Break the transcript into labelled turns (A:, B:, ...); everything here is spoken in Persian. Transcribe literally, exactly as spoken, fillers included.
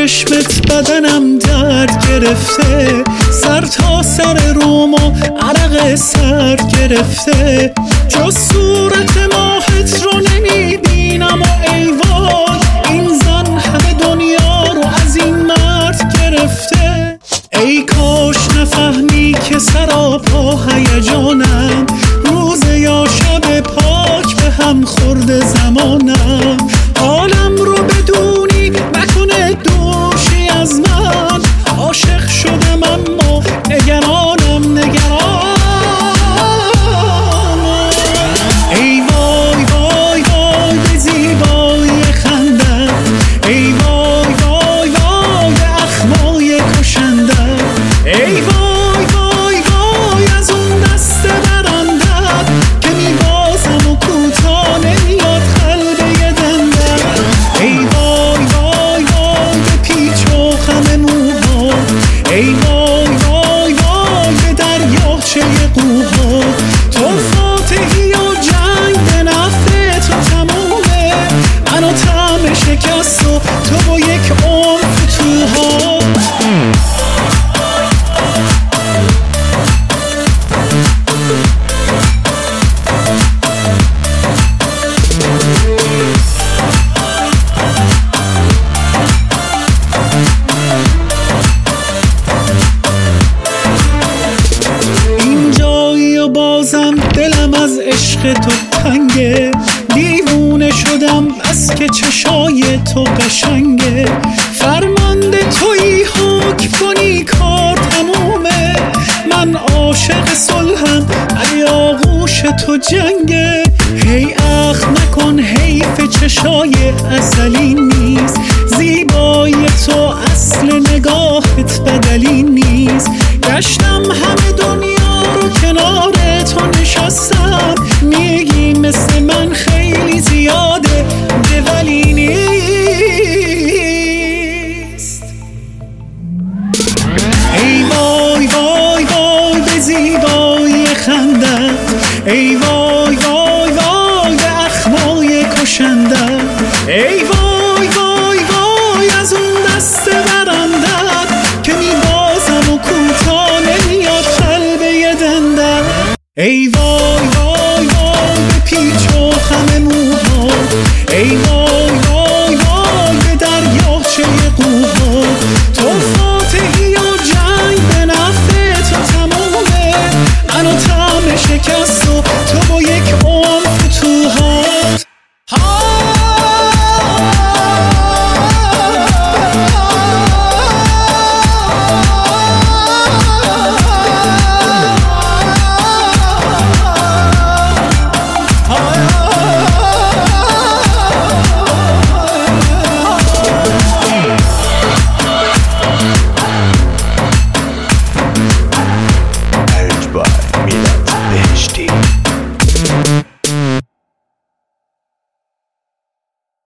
A: چشمت بدنم درد گرفته، سر تا سر روم و عرق سرد گرفته، جز صورت ماهت رو نمیبینم و ای وای این زن همه دنیا رو از این مرد گرفته. ای کاش نفهمی که سراپا هیجانم، روز یا شب پاک به هم خورده زمانم، حالم رو بدونی نکنه دوشی از من، عاشق شدم اما نگرانم نگرانم. ای وای وای وای به زیبایی خندم، ای وای وای وای به اخمای کشندم، ای وای وای وای از اون دست برندم که میبازم و کوتا نمیاد قلبه دندم، ای وای وای وای به پیچ و خم موها، ای وای وای وای به دریاچه قوها، تو فاتحی و جنگ به نفع تو تمومه، منو طعم شکست و تو با یک عمر فتوها. بازم دلم از عشق تو تنگه، دیوونه شدم بس که چشای تو قشنگه، فرمانده تویی حکم کنی کار تمومه، من عاشق صلحم ولی آغوش تو جنگه، هی اخ نکن حیف چشای ازلی نیست، زیبایی تو اصل نگاهت بدلی نیست، گشتم همه دنیا رو کنار تو نشستم، میگی مثل من خیلی زیاده ده ولی نیست. ای وای وای وای به زیبایی خندم، ای وای وای وای به اخمای کشندم، ای وای وای وای از اون دست برندم که میبازم و کوتا نمیاد قلبه دندم، ای وای